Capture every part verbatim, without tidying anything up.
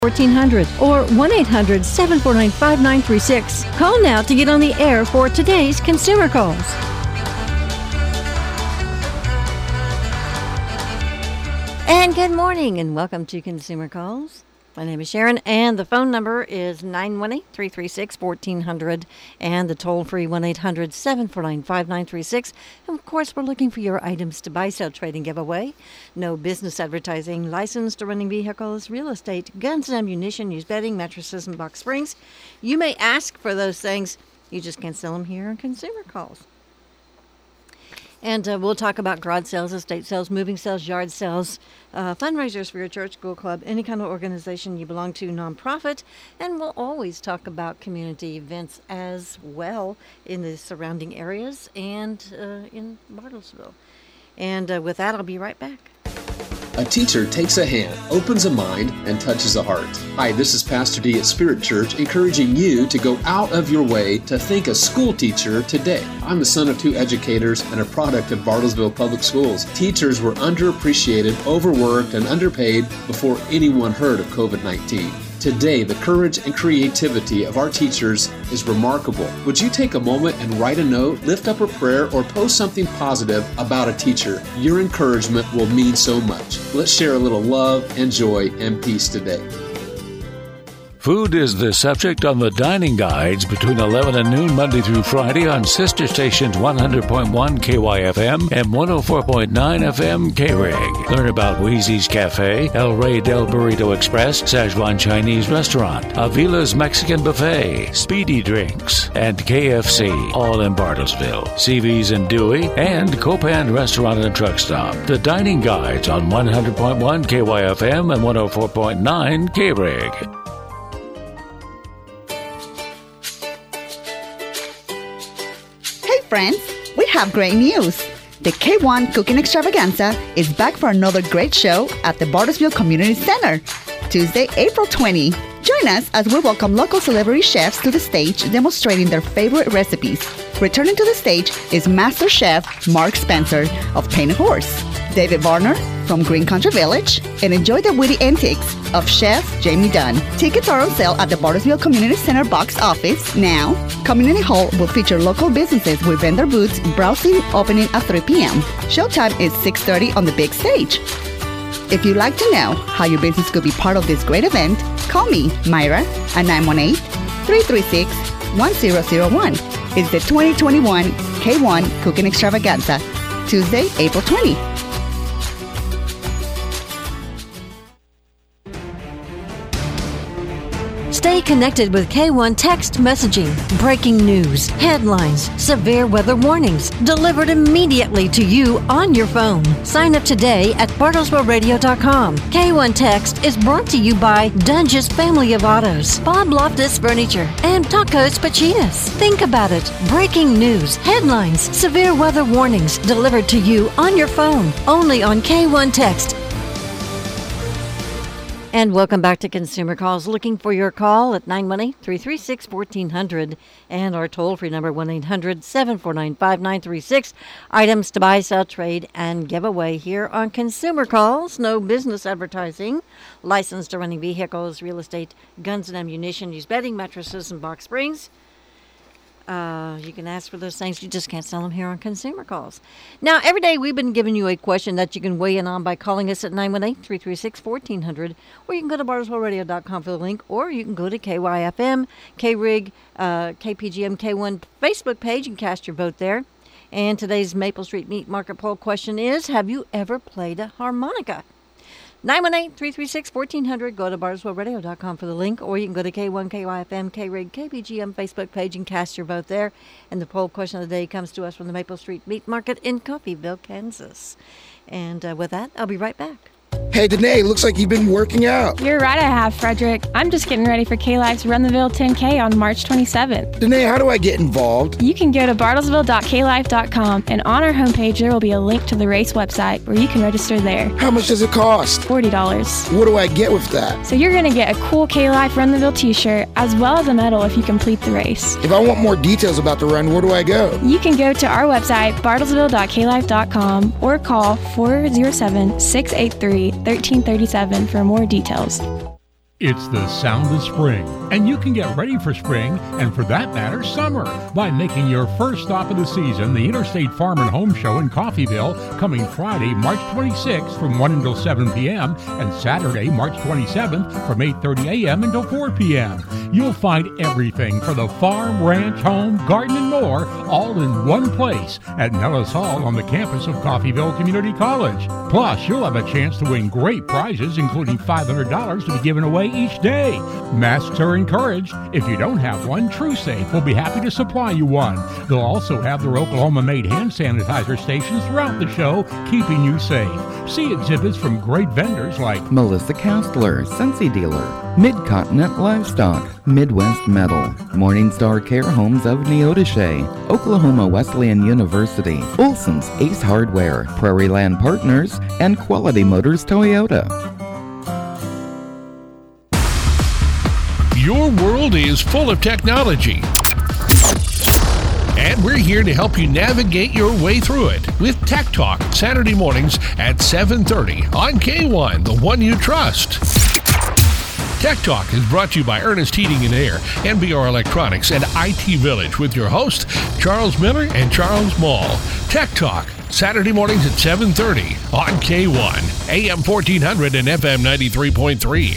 fourteen hundred or one eight hundred seven four nine five nine three six. Call now to get on the air for today's Consumer Calls. And good morning and welcome to Consumer Calls. My name is Sharon and the phone number is nine one eight, three three six, one four zero zero and the toll-free one eight hundred seven four nine five nine three six. And of course, we're looking for your items to buy, sell, trade, and give away. No business advertising, licensed to running vehicles, real estate, guns and ammunition, used bedding, mattresses, and box springs. You may ask for those things. You just can't sell them here on Consumer Calls. And uh, we'll talk about garage sales, estate sales, moving sales, yard sales, uh, fundraisers for your church, school, club, any kind of organization you belong to, nonprofit. And we'll always talk about community events as well in the surrounding areas and uh, in Bartlesville. And uh, with that, I'll be right back. A teacher takes a hand, opens a mind, and touches a heart. Hi, this is Pastor D at Spirit Church, encouraging you to go out of your way to think a school teacher today. I'm the son of two educators and a product of Bartlesville Public Schools. Teachers were underappreciated, overworked, and underpaid before anyone heard of covid nineteen. Today, the courage and creativity of our teachers is remarkable. Would you take a moment and write a note, lift up a prayer, or post something positive about a teacher? Your encouragement will mean so much. Let's share a little love and joy and peace today. Food is the subject on the dining guides between eleven and noon Monday through Friday on sister stations one hundred point one K Y F M and one oh four point nine F M K-Rig. Learn about Wheezy's Cafe, El Rey del Burrito Express, Szechuan Chinese Restaurant, Avila's Mexican Buffet, Speedy Drinks, and K F C, all in Bartlesville. C V's in Dewey, and Copan Restaurant and Truck Stop. The dining guides on one hundred point one K Y F M and one oh four point nine K-Rig. Friends, we have great news. The K one Cooking Extravaganza is back for another great show at the Bartlesville Community Center, Tuesday, April twentieth. Join us as we welcome local celebrity chefs to the stage demonstrating their favorite recipes. Returning to the stage is Master Chef Mark Spencer of Painted Horse, David Varner from Green Country Village, and enjoy the witty antics of Chef Jamie Dunn. Tickets are on sale at the Bartlesville Community Center box office now. Community Hall will feature local businesses with vendor booths browsing opening at three p.m. Showtime is six thirty on the big stage. If you'd like to know how your business could be part of this great event, call me, Myra, at nine one eight, three three six, one zero zero one. It's the twenty twenty-one K one Cooking Extravaganza, Tuesday, April twentieth. Stay connected with K one text messaging, breaking news, headlines, severe weather warnings, delivered immediately to you on your phone. Sign up today at bartlesville radio dot com. K one Text is brought to you by Dunge's Family of Autos, Bob Loftus Furniture, and Tacos Pachitas. Think about it. Breaking news, headlines, severe weather warnings, delivered to you on your phone. Only on K one Text. And welcome back to Consumer Calls. Looking for your call at nine one eight, three three six, one four zero zero and our toll-free number one eight hundred seven four nine five nine three six. Items to buy, sell, trade, and give away here on Consumer Calls. No business advertising. Licensed to running vehicles, real estate, guns and ammunition, used bedding, mattresses, and box springs. Uh, you can ask for those things. You just can't sell them here on Consumer Calls. Now, every day we've been giving you a question that you can weigh in on by calling us at nine one eight, three three six, one four zero zero, or you can go to bartlesville radio dot com for the link, or you can go to K Y F M, K-Rig, uh, K P G M K one Facebook page and cast your vote there. And today's Maple Street Meat Market poll question is, have you ever played a harmonica? nine one eight, three three six, one four zero zero. Go to bartlesville radio dot com for the link, or you can go to K one K Y F M, K-Rig, K P G M Facebook page and cast your vote there. And the poll question of the day comes to us from the Maple Street Meat Market in Coffeyville, Kansas. And uh, with that, I'll be right back. Hey, Danae, looks like you've been working out. You're right, I have, Frederick. I'm just getting ready for K-Life's Run the Ville ten K on March twenty-seventh. Danae, how do I get involved? You can go to bartlesville dot k life dot com, and on our homepage there will be a link to the race website where you can register there. How much does it cost? forty dollars. What do I get with that? So you're going to get a cool K-Life Run the Ville t-shirt, as well as a medal if you complete the race. If I want more details about the run, where do I go? You can go to our website, bartlesville dot k life dot com, or call four oh seven, six eight three, one three three seven for more details. It's the sound of spring, and you can get ready for spring, and for that matter, summer, by making your first stop of the season, the Interstate Farm and Home Show in Coffeyville, coming Friday, March twenty-sixth from one until seven p.m., and Saturday, March twenty-seventh from eight thirty a.m. until four p.m. You'll find everything for the farm, ranch, home, garden, and more, all in one place at Nellis Hall on the campus of Coffeyville Community College. Plus, you'll have a chance to win great prizes, including five hundred dollars to be given away each day. Masks are encouraged. If you don't have one, TrueSafe will be happy to supply you one. They'll also have their Oklahoma-made hand sanitizer stations throughout the show, keeping you safe. See exhibits from great vendors like Melissa Castler, Scentsy Dealer, Mid-Continent Livestock, Midwest Metal, Morningstar Care Homes of Neodesha, Oklahoma Wesleyan University, Olson's Ace Hardware, Prairie Land Partners, and Quality Motors Toyota. Your world is full of technology, and we're here to help you navigate your way through it with Tech Talk, Saturday mornings at seven thirty on K one, the one you trust. Tech Talk is brought to you by Ernest Heating and Air, N B R Electronics, and I T Village with your hosts, Charles Miller and Charles Mall. Tech Talk, Saturday mornings at seven thirty on K one, A M fourteen hundred and F M ninety-three point three.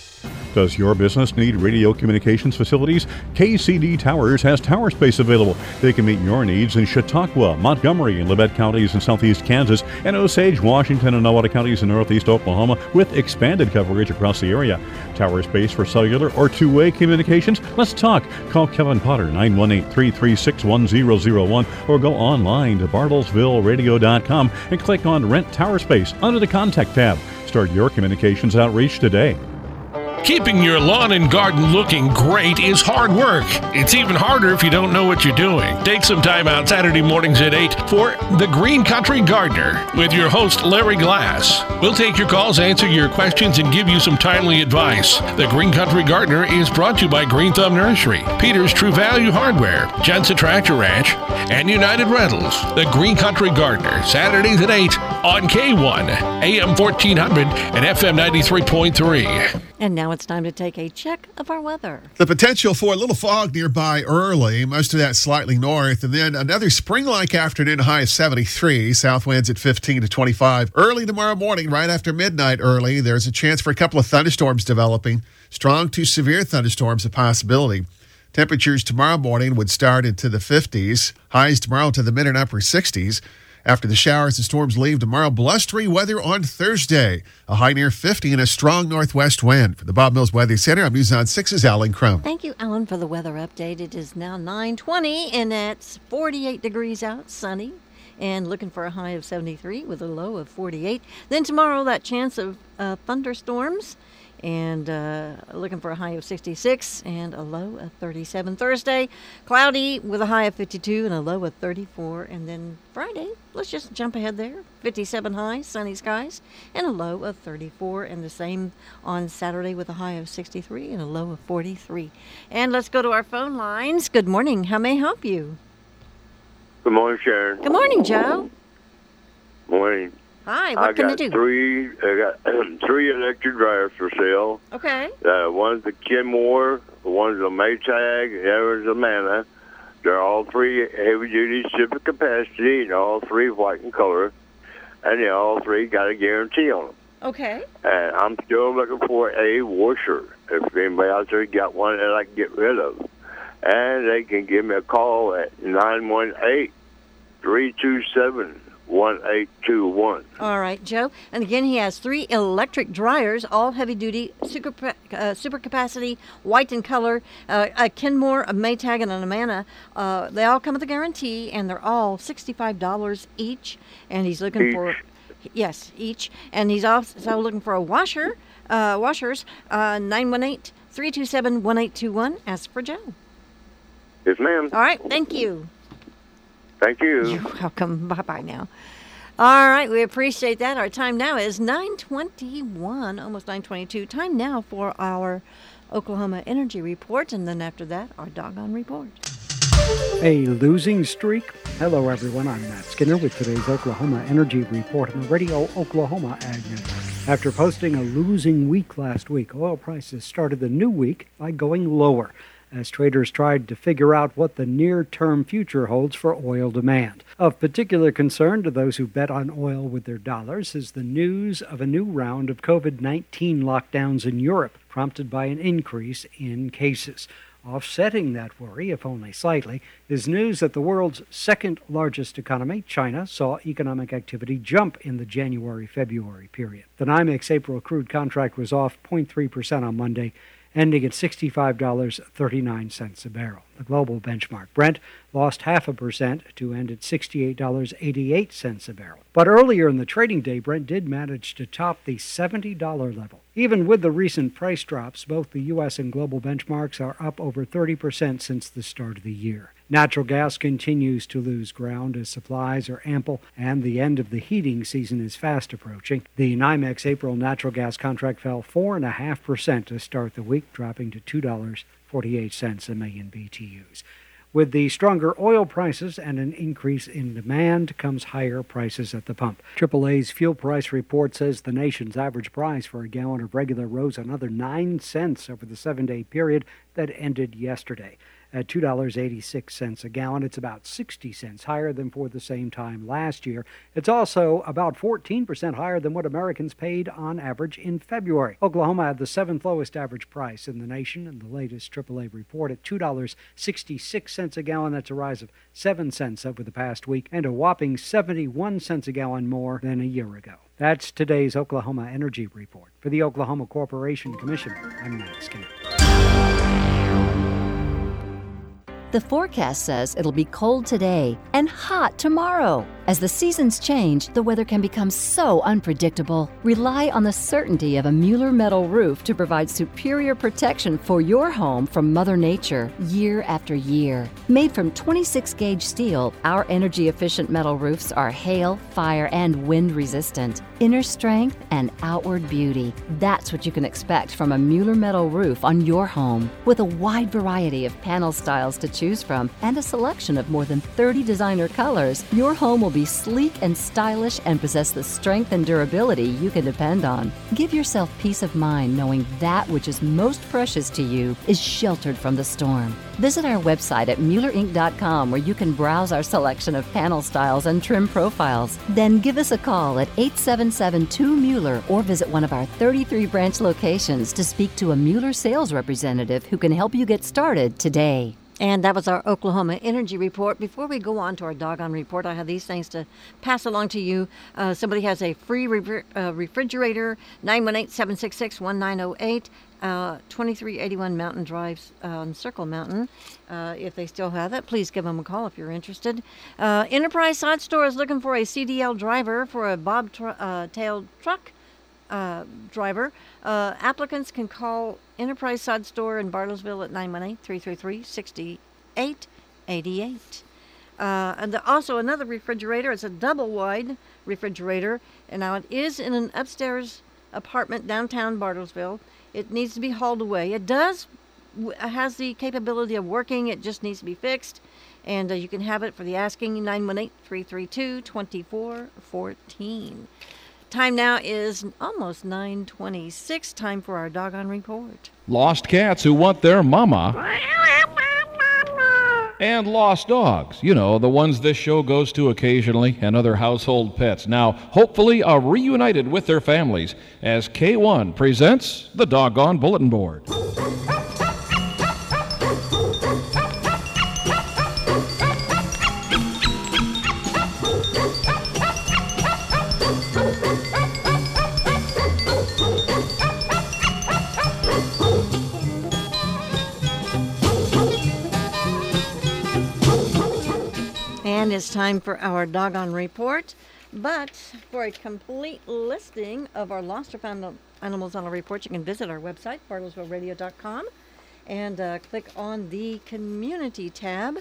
Does your business need radio communications facilities? K C D Towers has tower space available. They can meet your needs in Chautauqua, Montgomery, and Labette counties in southeast Kansas, and Osage, Washington, and Nowata counties in northeast Oklahoma, with expanded coverage across the area. Tower space for cellular or two-way communications? Let's talk. Call Kevin Potter, nine one eight, three three six, one zero zero one, or go online to bartlesville radio dot com and click on Rent Tower Space under the Contact tab. Start your communications outreach today. Keeping your lawn and garden looking great is hard work. It's even harder if you don't know what you're doing. Take some time out Saturday mornings at eight for The Green Country Gardener with your host, Larry Glass. We'll take your calls, answer your questions, and give you some timely advice. The Green Country Gardener is brought to you by Green Thumb Nursery, Peters True Value Hardware, Jensen Tractor Ranch, and United Rentals. The Green Country Gardener, Saturdays at eight on K one, A M fourteen hundred and F M ninety-three point three. And now it's time to take a check of our weather. The potential for a little fog nearby early, most of that slightly north, and then another spring-like afternoon, high of seventy-three, south winds at fifteen to twenty-five. Early tomorrow morning, right after midnight early, there's a chance for a couple of thunderstorms developing. Strong to severe thunderstorms a possibility. Temperatures tomorrow morning would start into the fifties. Highs tomorrow to the mid and upper sixties. After the showers and storms leave tomorrow, blustery weather on Thursday. A high near fifty and a strong northwest wind. For the Bob Mills Weather Center, I'm News on six's Alan Crone. Thank you, Alan, for the weather update. It is now nine twenty, and it's forty-eight degrees out, sunny, and looking for a high of seventy-three with a low of forty-eight. Then tomorrow, that chance of uh, thunderstorms. And uh, looking for a high of sixty-six and a low of thirty-seven. Thursday, cloudy with a high of fifty-two and a low of thirty-four. And then Friday, let's just jump ahead there. fifty-seven high, sunny skies, and a low of thirty-four. And the same on Saturday with a high of sixty-three and a low of forty-three. And let's go to our phone lines. Good morning. How may I help you? Good morning, Sharon. Good morning, Joe. Morning. Hi, what I can I got do? Three, I got three electric dryers for sale. Okay. Uh, one's the Kenmore, one's a Maytag, the other's a Mana. They're all three heavy-duty super capacity, and all three white in color, and they all three got a guarantee on them. Okay. And I'm still looking for a washer. If anybody out there got one that I can get rid of, and they can give me a call at nine one eight, three two seven, one eight two one. All right, Joe. And again, he has three electric dryers, all heavy-duty, super, uh, super capacity, white in color, uh, a Kenmore, a Maytag, and an Amana. Uh, they all come with a guarantee, and they're all sixty-five dollars each. And he's looking Each. for, yes, each. And he's also looking for a washer, uh, washers, uh, nine one eight, three two seven, one eight two one. Ask for Joe. Yes, ma'am. All right, thank you. Thank you. You're welcome. Bye-bye now. All right, we appreciate that. Our time now is nine twenty-one, almost nine twenty-two. Time now for our Oklahoma Energy Report, and then after that, our Doggone Report. A losing streak? Hello, everyone. I'm Matt Skinner with today's Oklahoma Energy Report on the Radio Oklahoma Ag Network. After posting a losing week last week, oil prices started the new week by going lower as traders tried to figure out what the near-term future holds for oil demand. Of particular concern to those who bet on oil with their dollars is the news of a new round of covid nineteen lockdowns in Europe, prompted by an increase in cases. Offsetting that worry, if only slightly, is news that the world's second largest economy, China, saw economic activity jump in the January-February period. The NYMEX April crude contract was off zero point three percent on Monday, ending at sixty-five dollars and thirty-nine cents a barrel. The global benchmark Brent lost half a percent to end at sixty-eight dollars and eighty-eight cents a barrel. But earlier in the trading day, Brent did manage to top the seventy dollars level. Even with the recent price drops, both the U S and global benchmarks are up over thirty percent since the start of the year. Natural gas continues to lose ground as supplies are ample and the end of the heating season is fast approaching. The NYMEX April natural gas contract fell four point five percent to start the week, dropping to two dollars and forty-eight cents a million B T Us. With the stronger oil prices and an increase in demand comes higher prices at the pump. triple A's fuel price report says the nation's average price for a gallon of regular rose another nine cents over the seven-day period that ended yesterday. At two dollars and eighty-six cents a gallon, it's about sixty cents higher than for the same time last year. It's also about fourteen percent higher than what Americans paid on average in February. Oklahoma had the seventh lowest average price in the nation in the latest triple A report at two dollars and sixty-six cents a gallon. That's a rise of seven cents over the past week and a whopping seventy-one cents a gallon more than a year ago. That's today's Oklahoma Energy Report. For the Oklahoma Corporation Commission, I'm Matt Skinner. The forecast says it'll be cold today and hot tomorrow. As the seasons change, the weather can become so unpredictable. Rely on the certainty of a Mueller metal roof to provide superior protection for your home from Mother Nature year after year. Made from twenty-six gauge steel, our energy-efficient metal roofs are hail, fire, and wind resistant. Inner strength and outward beauty. That's what you can expect from a Mueller metal roof on your home. With a wide variety of panel styles to choose from and a selection of more than thirty designer colors, your home will be sleek and stylish and possess the strength and durability you can depend on. Give yourself peace of mind knowing that which is most precious to you is sheltered from the storm. Visit our website at Mueller Inc dot com where you can browse our selection of panel styles and trim profiles. Then give us a call at eight seven seven two Mueller or visit one of our thirty-three branch locations to speak to a Mueller sales representative who can help you get started today. And that was our Oklahoma Energy Report. Before we go on to our doggone report, I have these things to pass along to you. Uh, somebody has a free re- uh, refrigerator, nine one eight, seven six six, one nine zero eight, uh, twenty-three eighty-one Mountain Drive uh, on Circle Mountain. Uh, if they still have it, please give them a call if you're interested. Uh, Enterprise Sod Store is looking for a C D L driver for a bob-tailed uh, truck uh, driver. Uh, applicants can call Enterprise Sod Store in Bartlesville at nine one eight, three three three, six eight eight eight. Uh, and the, also another refrigerator. It's a double-wide refrigerator, and now it is in an upstairs apartment downtown Bartlesville. It needs to be hauled away. It does w- has the capability of working. It just needs to be fixed, and uh, you can have it for the asking, nine one eight, three three two, two four one four. Time now is almost nine twenty-six. Time for our doggone report. Lost cats who want their mama. And lost dogs. You know, the ones this show goes to occasionally, and other household pets. Now, hopefully, are reunited with their families as K one presents the Doggone Bulletin Board. And it's time for our doggone report. But for a complete listing of our lost or found animals on our report, you can visit our website, bartlesville radio dot com, and uh, click on the community tab.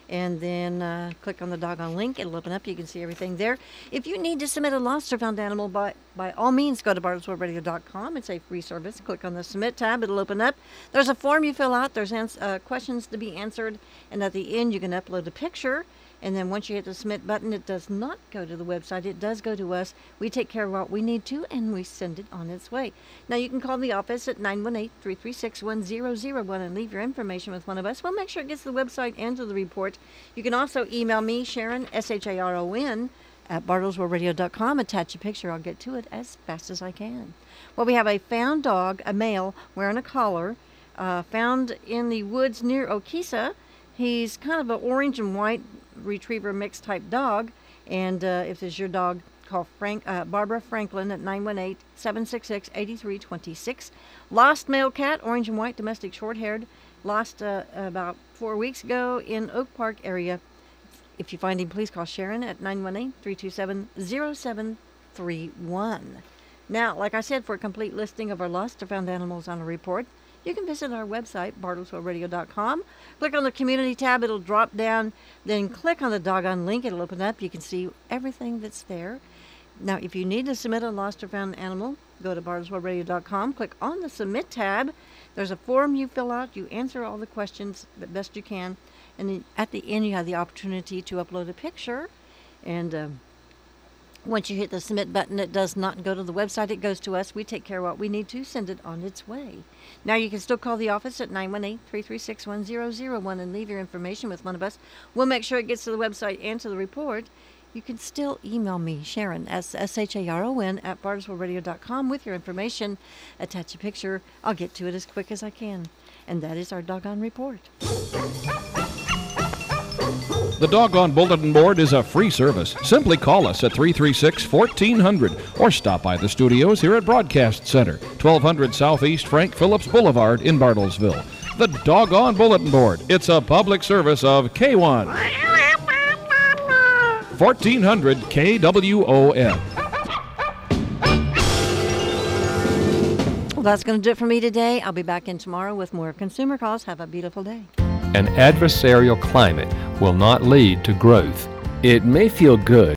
and then uh, click on the doggone link. It'll open up. You can see everything there. If you need to submit a lost or found animal, by, by all means, go to bartlesville radio dot com. It's a free service. Click on the Submit tab. It'll open up. There's a form you fill out. There's ans- uh, questions to be answered, and at the end, you can upload a picture. And then once you hit the submit button, it does not go to the website. It does go to us. We take care of what we need to, and we send it on its way. Now, you can call the office at nine one eight, three three six, one zero zero one and leave your information with one of us. We'll make sure it gets to the website and to the report. You can also email me, Sharon, S H A R O N, at bartlesville radio dot com. Attach a picture. I'll get to it as fast as I can. Well, we have a found dog, a male, wearing a collar, uh, found in the woods near Okesa. He's kind of an orange and white retriever mixed type dog, and uh, if this is your dog, call Frank uh, Barbara Franklin at nine one eight, seven six six, eight three two six. Lost male cat, orange and white, domestic short-haired, lost uh, about four weeks ago in Oak Park area. If you find him, please call Sharon at nine one eight, three two seven, zero seven three one. Now, like I said, for a complete listing of our lost or found animals on a report, you can visit our website, bartlesville radio dot com. Click on the community tab. It'll drop down. Then click on the doggone link. It'll open up. You can see everything that's there. Now, if you need to submit a lost or found animal, go to bartlesville radio dot com. Click on the Submit tab. There's a form you fill out. You answer all the questions the best you can. And then at the end, you have the opportunity to upload a picture. And um, once you hit the Submit button, it does not go to the website. It goes to us. We take care of what we need to send it on its way. Now, you can still call the office at nine one eight, three three six, one zero zero one and leave your information with one of us. We'll make sure it gets to the website and to the report. You can still email me, Sharon, S H A R O N, at bartlesville radio dot com with your information. Attach a picture. I'll get to it as quick as I can. And that is our doggone report. The Doggone Bulletin Board is a free service. Simply call us at three three six, fourteen hundred or stop by the studios here at Broadcast Center, twelve hundred Southeast Frank Phillips Boulevard in Bartlesville. The Doggone Bulletin Board. It's a public service of K one. fourteen hundred K W O M. Well, that's going to do it for me today. I'll be back in tomorrow with more Consumer Calls. Have a beautiful day. An adversarial climate will not lead to growth. It may feel good